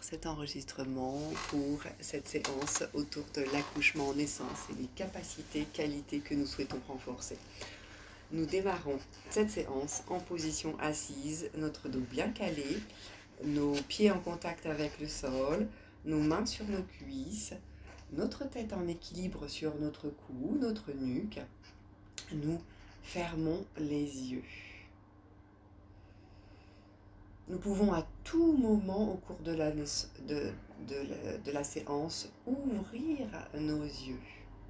cet enregistrement pour cette séance autour de l'accouchement en naissance et des capacités, qualités que nous souhaitons renforcer. Nous démarrons cette séance en position assise, notre dos bien calé, nos pieds en contact avec le sol, nos mains sur nos cuisses, notre tête en équilibre sur notre cou, notre nuque. Nous fermons les yeux. Nous pouvons à tout moment au cours de la séance ouvrir nos yeux.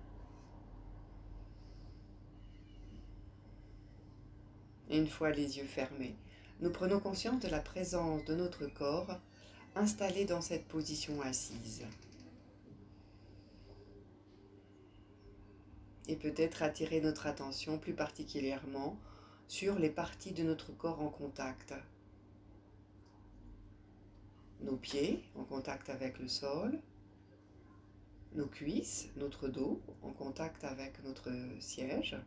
Et une fois les yeux fermés, nous prenons conscience de la présence de notre corps installé dans cette position assise. Et peut-être attirer notre attention plus particulièrement sur les parties de notre corps en contact. Nos pieds en contact avec le sol, nos cuisses, notre dos en contact avec notre siège.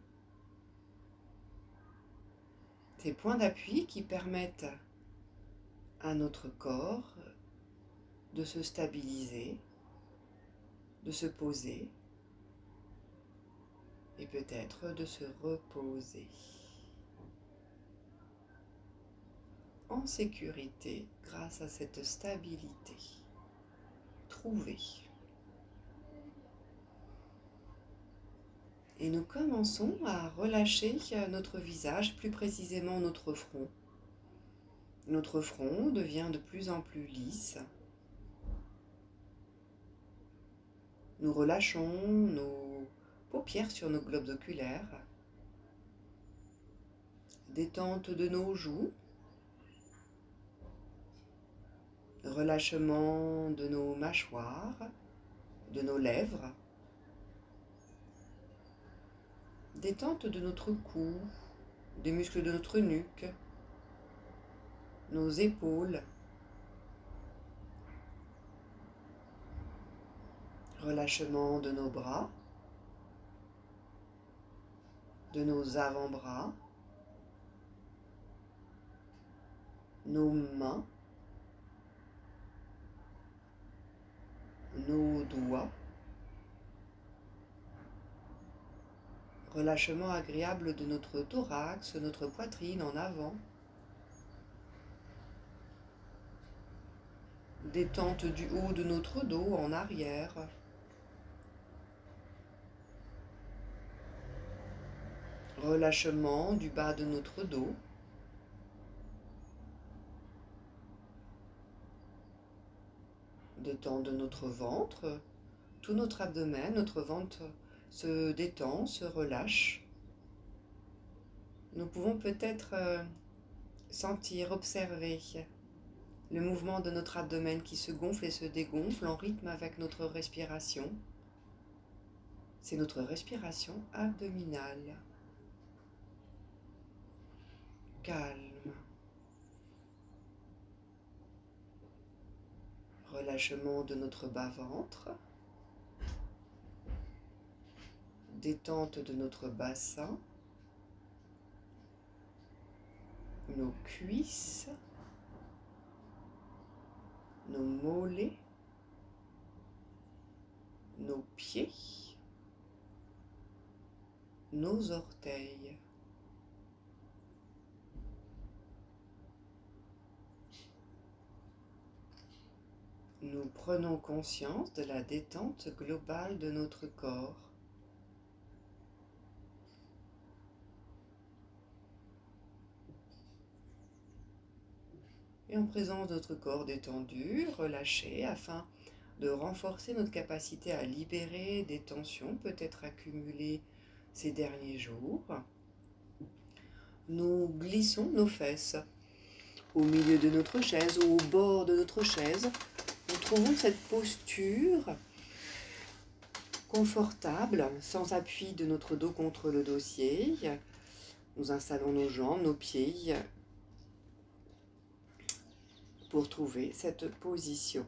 Ces points d'appui qui permettent à notre corps de se stabiliser, de se poser et peut-être de se reposer en sécurité grâce à cette stabilité trouvée. Et nous commençons à relâcher notre visage, plus précisément notre front. Notre front devient de plus en plus lisse. Nous relâchons nos paupières sur nos globes oculaires. Détente de nos joues. Relâchement de nos mâchoires, de nos lèvres. Détente de notre cou, des muscles de notre nuque, nos épaules. Relâchement de nos bras, de nos avant-bras, nos mains, nos doigts. Relâchement agréable de notre thorax, notre poitrine en avant. Détente du haut de notre dos en arrière. Relâchement du bas de notre dos. Détente de notre ventre, tout notre abdomen, notre ventre se détend, se relâche. Nous pouvons peut-être sentir, observer le mouvement de notre abdomen qui se gonfle et se dégonfle en rythme avec notre respiration. C'est notre respiration abdominale. Calme. Relâchement de notre bas-ventre. Détente de notre bassin. Nos cuisses. Nos mollets. Nos pieds. Nos orteils. Nous prenons conscience de la détente globale de notre corps. Et en présence de notre corps détendu, relâché, afin de renforcer notre capacité à libérer des tensions peut-être accumulées ces derniers jours, nous glissons nos fesses au milieu de notre chaise ou au bord de notre chaise. Nous trouvons cette posture confortable, sans appui de notre dos contre le dossier. Nous installons nos jambes, nos pieds pour trouver cette position.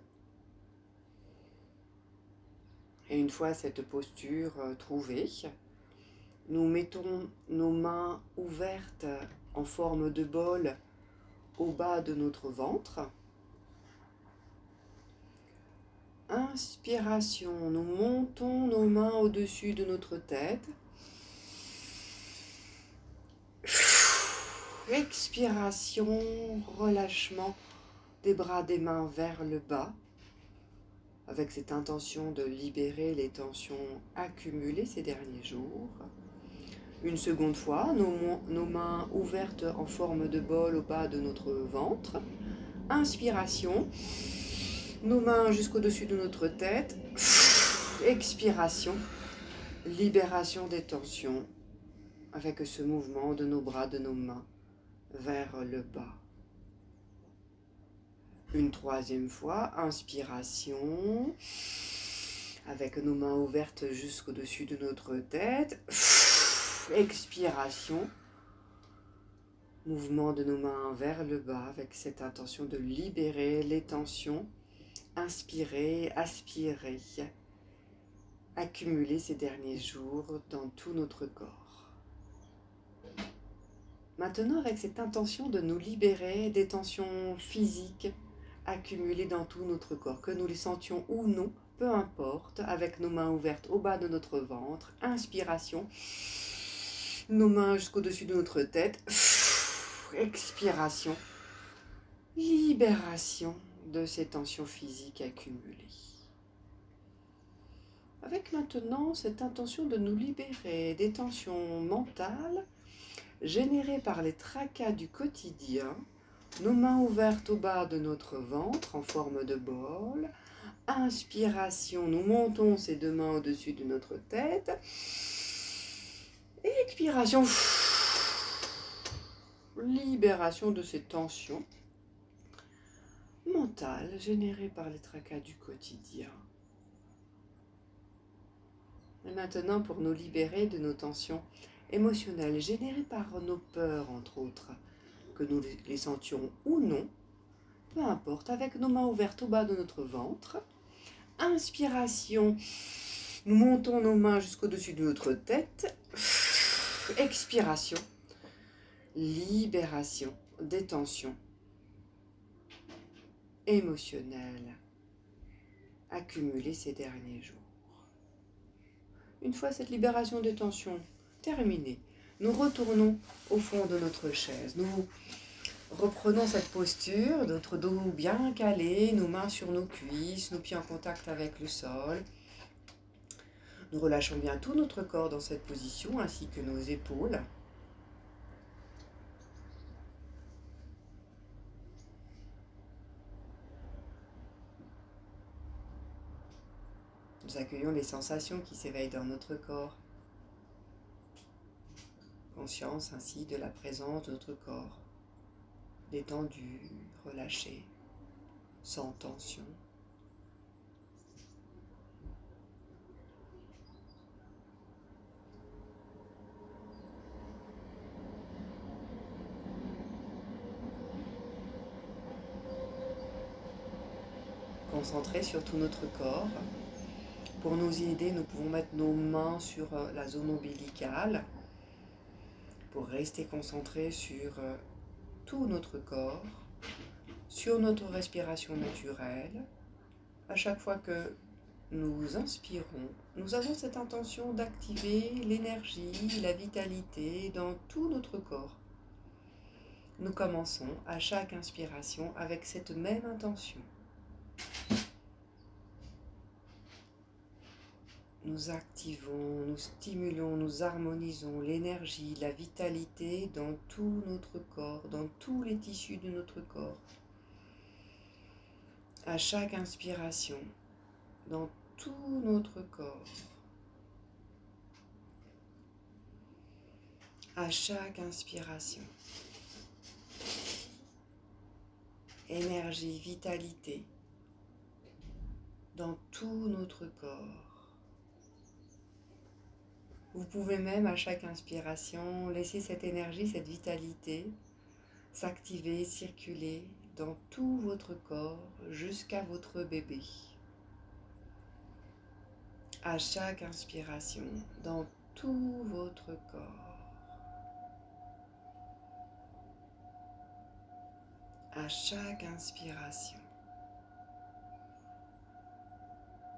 Et une fois cette posture trouvée, nous mettons nos mains ouvertes en forme de bol au bas de notre ventre. Inspiration, nous montons nos mains au-dessus de notre tête. Expiration, relâchement des bras, des mains vers le bas, avec cette intention de libérer les tensions accumulées ces derniers jours. Une seconde fois, nos mains ouvertes en forme de bol au bas de notre ventre. Inspiration, nos mains jusqu'au-dessus de notre tête. Expiration, libération des tensions avec ce mouvement de nos bras, de nos mains vers le bas. Une troisième fois, inspiration, avec nos mains ouvertes jusqu'au-dessus de notre tête. Expiration, mouvement de nos mains vers le bas avec cette intention de libérer les tensions. Inspirer, aspirer, accumuler ces derniers jours dans tout notre corps. Maintenant, avec cette intention de nous libérer des tensions physiques accumulées dans tout notre corps, que nous les sentions ou non, peu importe, avec nos mains ouvertes au bas de notre ventre. Inspiration, nos mains jusqu'au-dessus de notre tête. Expiration, libération de ces tensions physiques accumulées. Avec maintenant cette intention de nous libérer des tensions mentales générées par les tracas du quotidien, nos mains ouvertes au bas de notre ventre en forme de bol. Inspiration, nous montons ces deux mains au-dessus de notre tête. Expiration, libération de ces tensions mentales générées par les tracas du quotidien. Et maintenant, pour nous libérer de nos tensions émotionnelles générées par nos peurs, entre autres, que nous les sentions ou non, peu importe, avec nos mains ouvertes au bas de notre ventre. Inspiration, nous montons nos mains jusqu'au-dessus de notre tête. Expiration, libération des tensions émotionnelles accumulées ces derniers jours. Une fois cette libération des tensions terminée, nous retournons au fond de notre chaise. Nous reprenons cette posture, notre dos bien calé, nos mains sur nos cuisses, nos pieds en contact avec le sol. Nous relâchons bien tout notre corps dans cette position, ainsi que nos épaules. Nous accueillons les sensations qui s'éveillent dans notre corps. Conscience ainsi de la présence de notre corps, détendu, relâché, sans tension. Concentré sur tout notre corps. Pour nous y aider, nous pouvons mettre nos mains sur la zone ombilicale pour rester concentré sur tout notre corps, sur notre respiration naturelle. À chaque fois que nous inspirons, nous avons cette intention d'activer l'énergie, la vitalité dans tout notre corps. Nous commençons à chaque inspiration avec cette même intention. Nous activons, nous stimulons, nous harmonisons l'énergie, la vitalité dans tout notre corps, dans tous les tissus de notre corps. À chaque inspiration, dans tout notre corps. À chaque inspiration. Énergie, vitalité dans tout notre corps. Vous pouvez même à chaque inspiration laisser cette énergie, cette vitalité s'activer, circuler dans tout votre corps jusqu'à votre bébé. À chaque inspiration, dans tout votre corps. À chaque inspiration.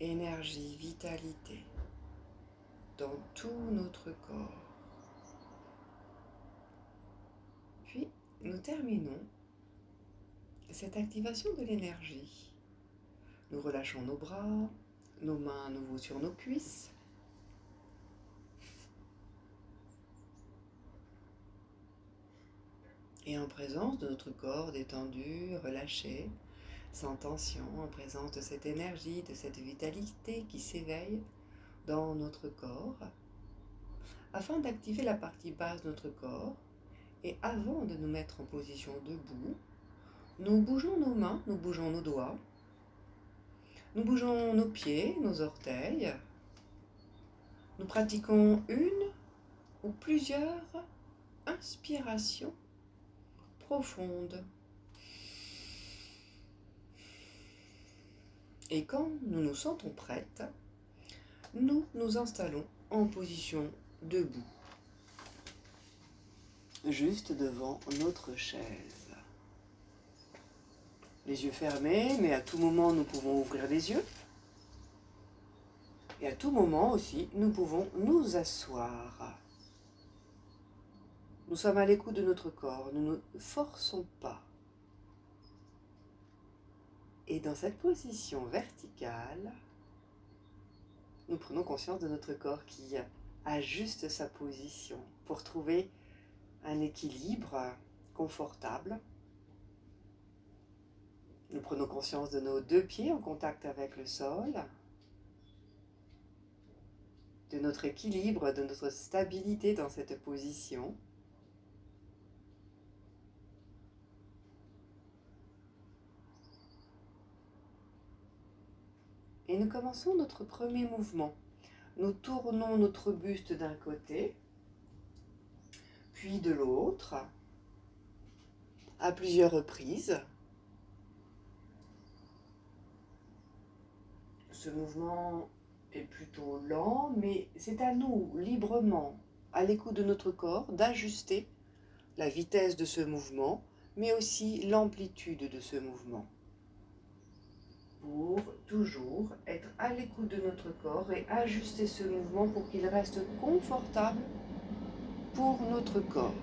énergie, vitalité dans tout notre corps. Puis, nous terminons cette activation de l'énergie. Nous relâchons nos bras, nos mains à nouveau sur nos cuisses. Et en présence de notre corps détendu, relâché, sans tension, en présence de cette énergie, de cette vitalité qui s'éveille dans notre corps, afin d'activer la partie basse de notre corps, et avant de nous mettre en position debout, nous bougeons nos mains, nous bougeons nos doigts, nous bougeons nos pieds, nos orteils. Nous pratiquons une ou plusieurs inspirations profondes. Et quand nous nous sentons prêtes, nous nous installons en position debout, juste devant notre chaise. Les yeux fermés, mais à tout moment nous pouvons ouvrir les yeux. Et à tout moment aussi, nous pouvons nous asseoir. Nous sommes à l'écoute de notre corps, nous ne forçons pas. Et dans cette position verticale, nous prenons conscience de notre corps qui ajuste sa position pour trouver un équilibre confortable. Nous prenons conscience de nos deux pieds en contact avec le sol, de notre équilibre, de notre stabilité dans cette position. Et nous commençons notre premier mouvement. Nous tournons notre buste d'un côté, puis de l'autre, à plusieurs reprises. Ce mouvement est plutôt lent, mais c'est à nous, librement, à l'écoute de notre corps, d'ajuster la vitesse de ce mouvement, mais aussi l'amplitude de ce mouvement. Pour toujours être à l'écoute de notre corps et ajuster ce mouvement pour qu'il reste confortable pour notre corps.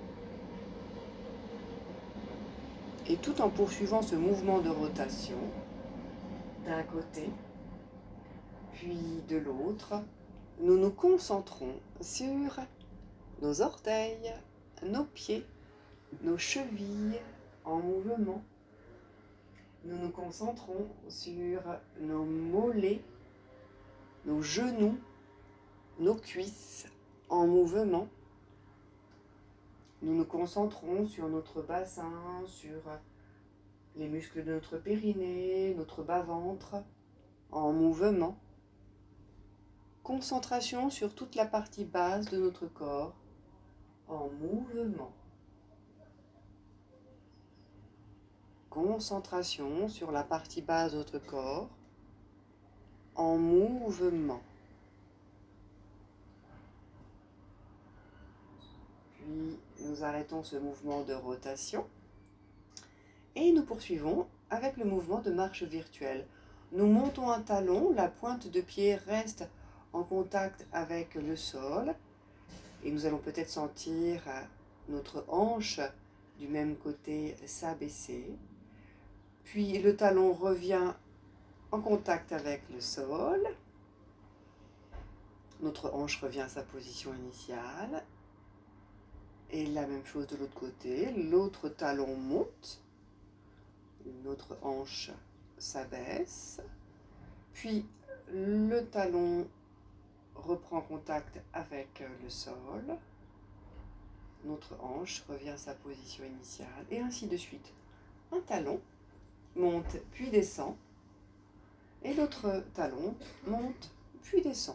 Et tout en poursuivant ce mouvement de rotation, d'un côté, puis de l'autre, nous nous concentrons sur nos orteils, nos pieds, nos chevilles en mouvement. Nous nous concentrons sur nos mollets, nos genoux, nos cuisses en mouvement. Nous nous concentrons sur notre bassin, sur les muscles de notre périnée, notre bas-ventre en mouvement. Concentration sur toute la partie basse de notre corps en mouvement. Concentration sur la partie basse de notre corps en mouvement. Puis nous arrêtons ce mouvement de rotation et nous poursuivons avec le mouvement de marche virtuelle. Nous montons un talon, la pointe de pied reste en contact avec le sol et nous allons peut-être sentir notre hanche du même côté s'abaisser. Puis le talon revient en contact avec le sol. Notre hanche revient à sa position initiale. Et la même chose de l'autre côté. L'autre talon monte. Notre hanche s'abaisse. Puis le talon reprend contact avec le sol. Notre hanche revient à sa position initiale. Et ainsi de suite. Un talon monte puis descend. Et l'autre talon monte puis descend.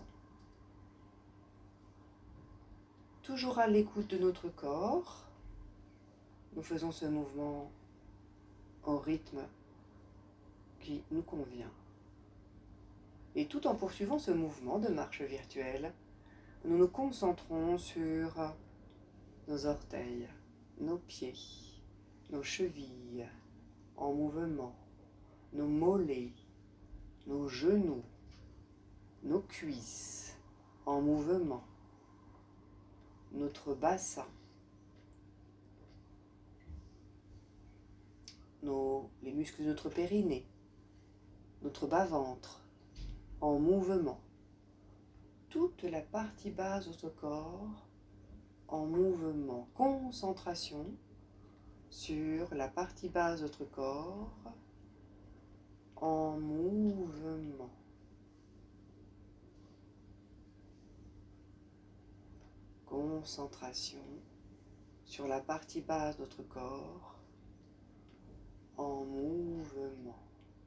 Toujours à l'écoute de notre corps, nous faisons ce mouvement au rythme qui nous convient. Et tout en poursuivant ce mouvement de marche virtuelle, nous nous concentrons sur nos orteils, nos pieds, nos chevilles en mouvement, nos mollets, nos genoux nos cuisses en mouvement, notre bassin, les muscles de notre périnée, notre bas-ventre en mouvement, toute la partie basse de notre corps en mouvement. Concentration sur la partie basse de notre corps en mouvement. Concentration sur la partie basse de notre corps en mouvement.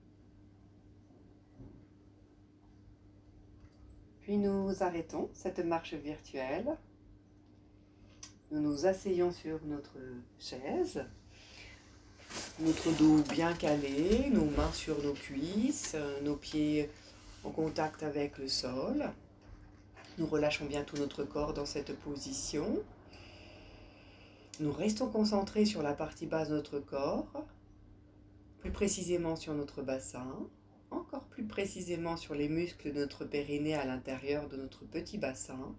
Puis nous arrêtons cette marche virtuelle. Nous nous asseyons sur notre chaise, notre dos bien calé, nos mains sur nos cuisses, nos pieds en contact avec le sol. Nous relâchons bien tout notre corps dans cette position. Nous restons concentrés sur la partie basse de notre corps, plus précisément sur notre bassin, encore plus précisément sur les muscles de notre périnée à l'intérieur de notre petit bassin.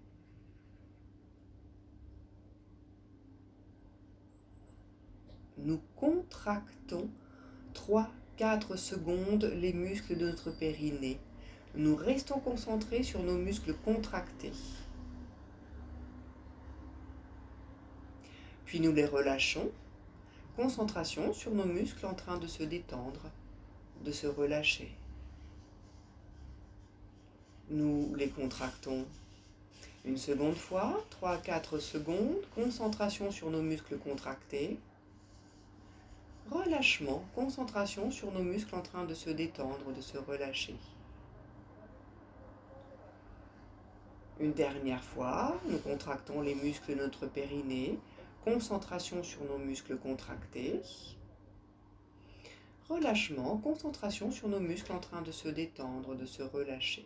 Nous contractons 3-4 secondes les muscles de notre périnée. Nous restons concentrés sur nos muscles contractés. Puis nous les relâchons. Concentration sur nos muscles en train de se détendre, de se relâcher. Nous les contractons une seconde fois, 3-4 secondes. Concentration sur nos muscles contractés. Relâchement, concentration sur nos muscles en train de se détendre, de se relâcher. Une dernière fois, nous contractons les muscles de notre périnée. Concentration sur nos muscles contractés. Relâchement, concentration sur nos muscles en train de se détendre, de se relâcher.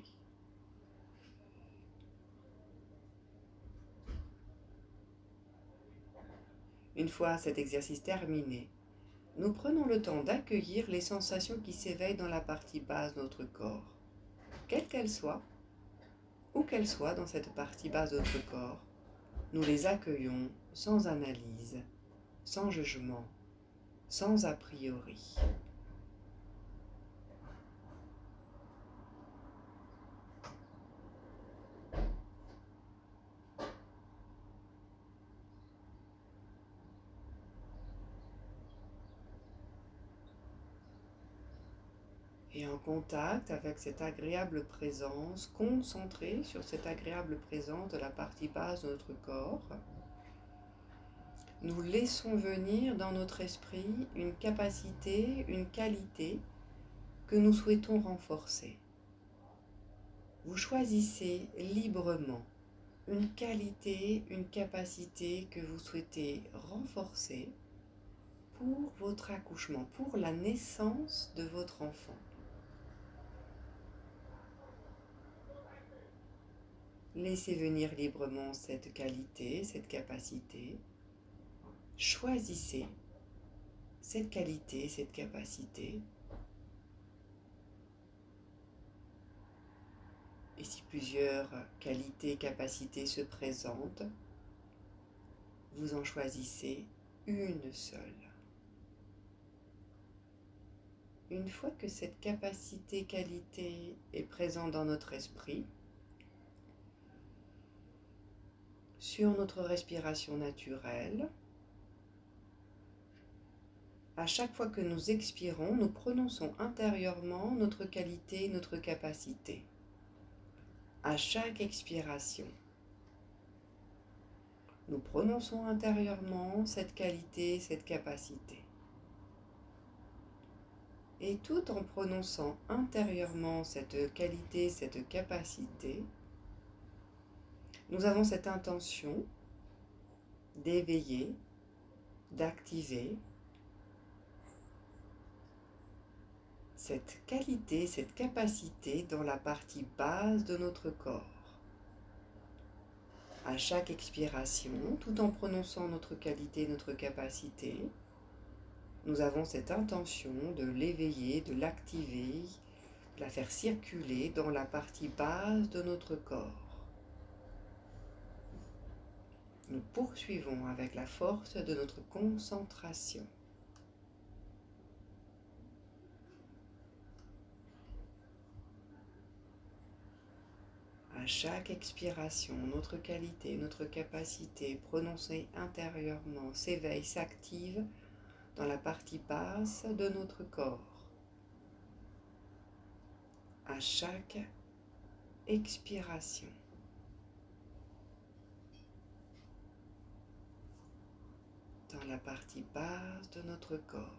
Une fois cet exercice terminé, nous prenons le temps d'accueillir les sensations qui s'éveillent dans la partie basse de notre corps, quelles qu'elles soient, où qu'elles soient dans cette partie basse de notre corps. Nous les accueillons sans analyse, sans jugement, sans a priori. Et en contact avec cette agréable présence, concentrée sur cette agréable présence de la partie basse de notre corps, nous laissons venir dans notre esprit une capacité, une qualité que nous souhaitons renforcer. Vous choisissez librement une qualité, une capacité que vous souhaitez renforcer pour votre accouchement, pour la naissance de votre enfant. Laissez venir librement cette qualité, cette capacité. Choisissez cette qualité, cette capacité. Et si plusieurs qualités, capacités se présentent, vous en choisissez une seule. Une fois que cette capacité, qualité est présente dans notre esprit, sur notre respiration naturelle, à chaque fois que nous expirons, nous prononçons intérieurement notre qualité, notre capacité. À chaque expiration, nous prononçons intérieurement cette qualité, cette capacité. Et tout en prononçant intérieurement cette qualité, cette capacité, nous avons cette intention d'éveiller, d'activer cette qualité, cette capacité dans la partie basse de notre corps. À chaque expiration, tout en prononçant notre qualité, notre capacité, nous avons cette intention de l'éveiller, de l'activer, la faire circuler dans la partie basse de notre corps. Nous poursuivons avec la force de notre concentration. À chaque expiration, notre qualité, notre capacité prononcée intérieurement s'éveille, s'active dans la partie basse de notre corps. À chaque expiration, dans la partie basse de notre corps.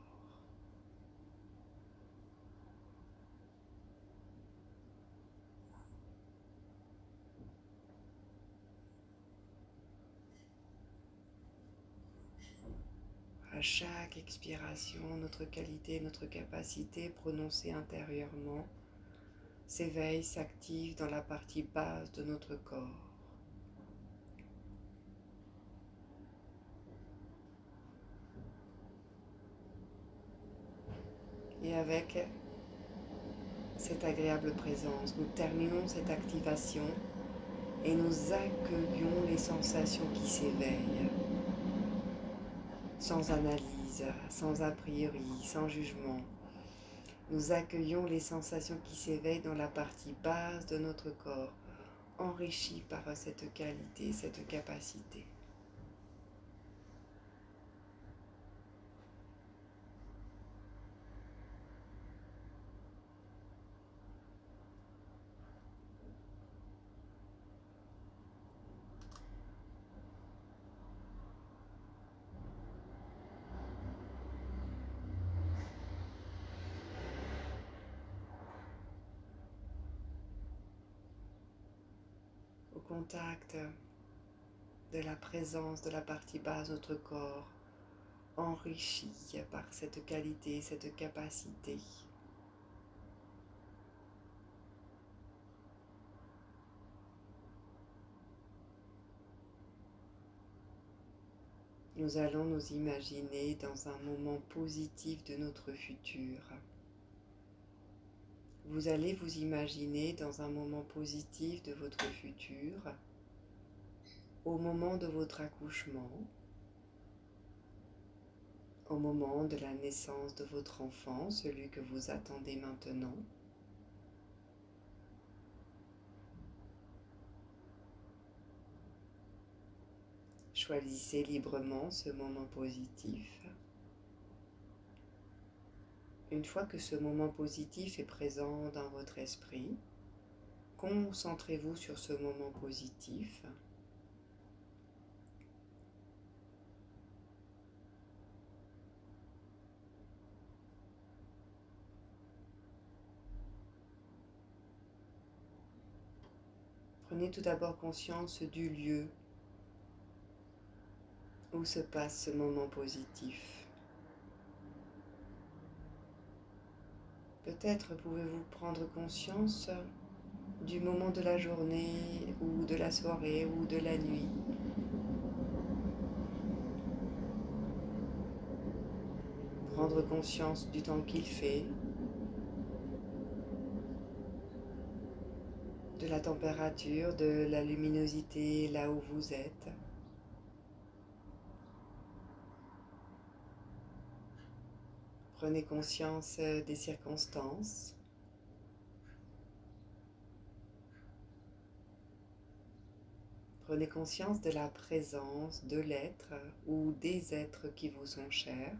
À chaque expiration, notre qualité, notre capacité prononcée intérieurement s'éveille, s'active dans la partie basse de notre corps. Et avec cette agréable présence, nous terminons cette activation et nous accueillons les sensations qui s'éveillent, sans analyse, sans a priori, sans jugement. Nous accueillons les sensations qui s'éveillent dans la partie basse de notre corps, enrichies par cette qualité, cette capacité. Au contact de la présence de la partie basse de notre corps, enrichie par cette qualité, cette capacité. Nous allons nous imaginer dans un moment positif de notre futur. Vous allez vous imaginer dans un moment positif de votre futur, au moment de votre accouchement, au moment de la naissance de votre enfant, celui que vous attendez maintenant. Choisissez librement ce moment positif. Une fois que ce moment positif est présent dans votre esprit, concentrez-vous sur ce moment positif. Prenez tout d'abord conscience du lieu où se passe ce moment positif. Peut-être pouvez-vous prendre conscience du moment de la journée ou de la soirée ou de la nuit. Prendre conscience du temps qu'il fait, de la température, de la luminosité là où vous êtes. Prenez conscience des circonstances. Prenez conscience de la présence de l'être ou des êtres qui vous sont chers.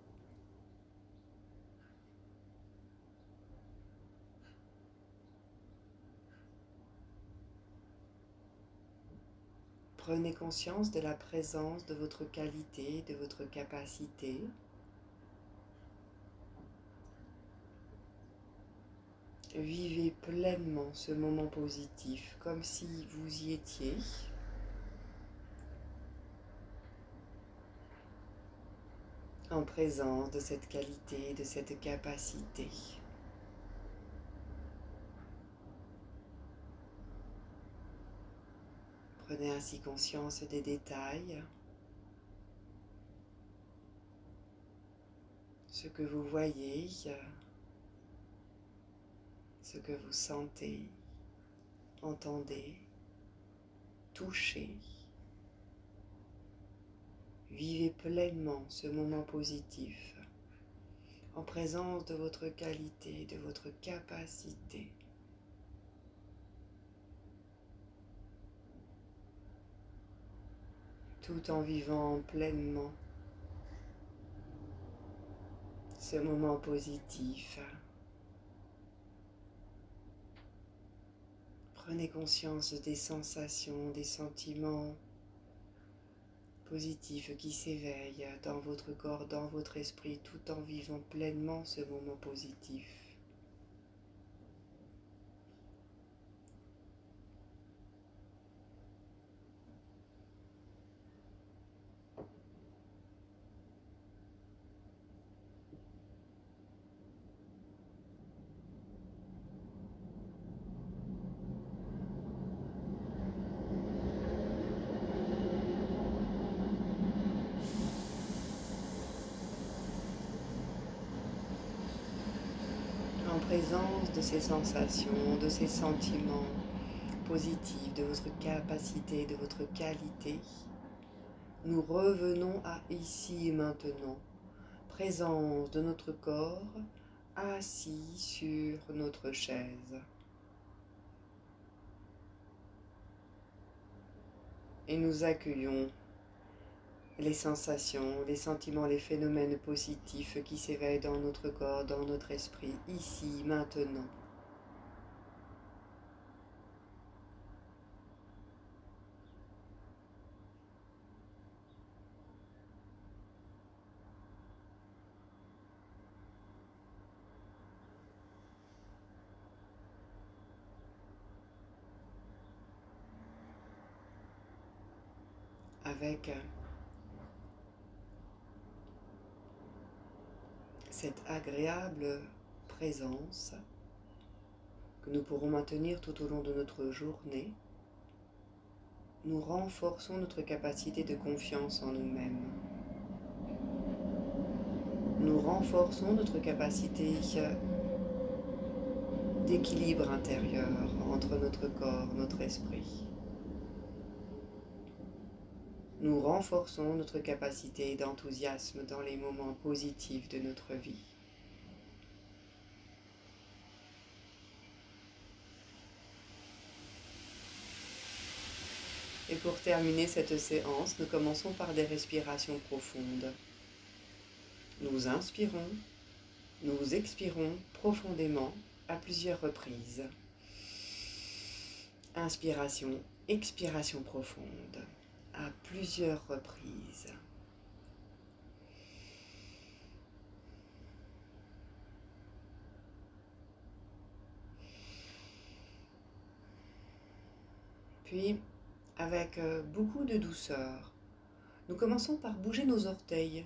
Prenez conscience de la présence de votre qualité, de votre capacité. Vivez pleinement ce moment positif, comme si vous y étiez. En présence de cette qualité, de cette capacité. Prenez ainsi conscience des détails, ce que vous voyez, ce ce que vous sentez, entendez, touchez. Vivez pleinement ce moment positif en présence de votre qualité, de votre capacité. Tout en vivant pleinement ce moment positif. Prenez conscience des sensations, des sentiments positifs qui s'éveillent dans votre corps, dans votre esprit, tout en vivant pleinement ce moment positif. En présence de ces sensations, de ces sentiments positifs, de votre capacité, de votre qualité, nous revenons à ici et maintenant, présence de notre corps assis sur notre chaise. Et nous accueillons les sensations, les sentiments, les phénomènes positifs qui s'éveillent dans notre corps, dans notre esprit, ici, maintenant. Avec cette agréable présence que nous pourrons maintenir tout au long de notre journée, nous renforçons notre capacité de confiance en nous-mêmes. Nous renforçons notre capacité d'équilibre intérieur entre notre corps, notre esprit. Nous renforçons notre capacité d'enthousiasme dans les moments positifs de notre vie. Et pour terminer cette séance, nous commençons par des respirations profondes. Nous inspirons, nous expirons profondément à plusieurs reprises. Inspiration, expiration profonde à plusieurs reprises. Puis, avec beaucoup de douceur, nous commençons par bouger nos orteils,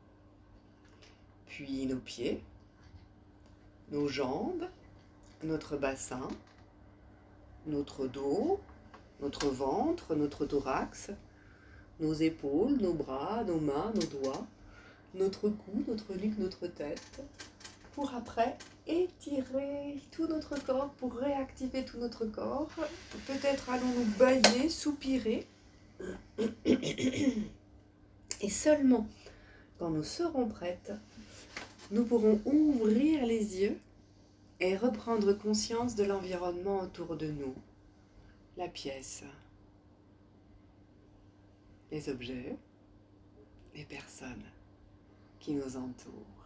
puis nos pieds, nos jambes, notre bassin, notre dos, notre ventre, notre thorax, nos épaules, nos bras, nos mains, nos doigts, notre cou, notre nuque, notre tête, pour après étirer tout notre corps, pour réactiver tout notre corps. Peut-être allons-nous bâiller, soupirer. Et seulement quand nous serons prêtes, nous pourrons ouvrir les yeux et reprendre conscience de l'environnement autour de nous, la pièce, les objets, les personnes qui nous entourent.